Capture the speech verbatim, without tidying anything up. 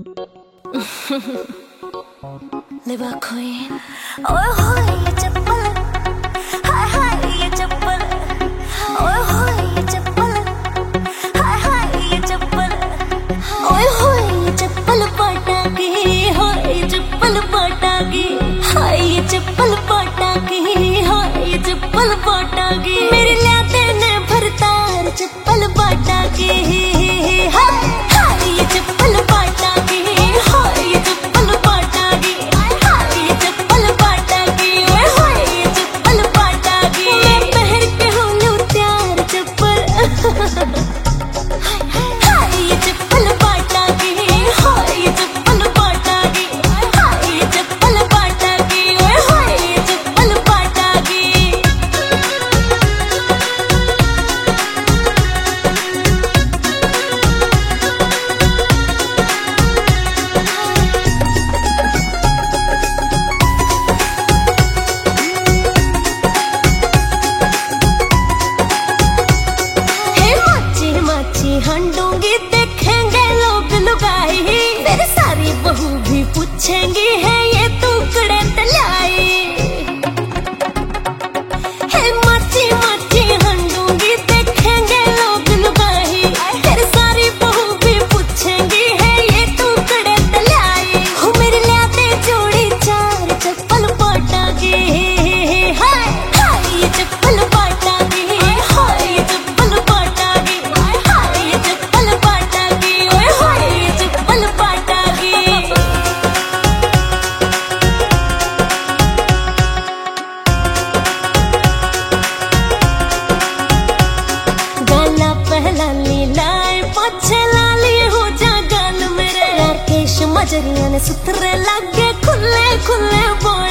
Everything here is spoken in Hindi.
लिवा क्वीन। ओए होए ये चप्पल, हाय हाय ये चप्पल, ओए होए ये चप्पल, हाय हाय ये चप्पल, ओए होए ये चप्पल पटाकी, हाय ये चप्पल पटाकी, हाय ये चप्पल पटाकी, हाय ये चप्पल पटाकी। मेरे लाते ने भरतार चप्पल पटाकी, हाय हाय ये चप्पल पटाकी, हाय ये चप्पल पटाकी, हाय ये चप्पल पटाकी, ओए होए ये चप्पल पटाकी। मैं पहन के हूँ लूं त्यार चप्पल, हाय ये चप्पल पटाकी, हाय ये चप्पल पटाकी, हाय ये चप्पल पटाकी, ओए होए ये चप्पल पटाकी। हंडूंगी देखेंगे लोग लुगाई, मेरी सारी बहू भी पूछेंगी है ये टुकड़े तलाई। है माची माची हंडूंगी देखेंगे लोग लुगाई, मेरी सारी बहू भी पूछेंगी है ये टुकड़े तलाई। हो मेरे लाते जोड़ी चार चप्पल पटाकी, हाय हाय ये चप्पल पटाकी, हाय ये चप्पल पटाकी, हाय ये चप्पल पटाकी, ओए होए ये चप्पल पटाकी। गाला पहला लीलाए पाछे लाली हो जा गाल मेरे, राकेश मजरिया ने सुथरे लागे खुले खुले बोल।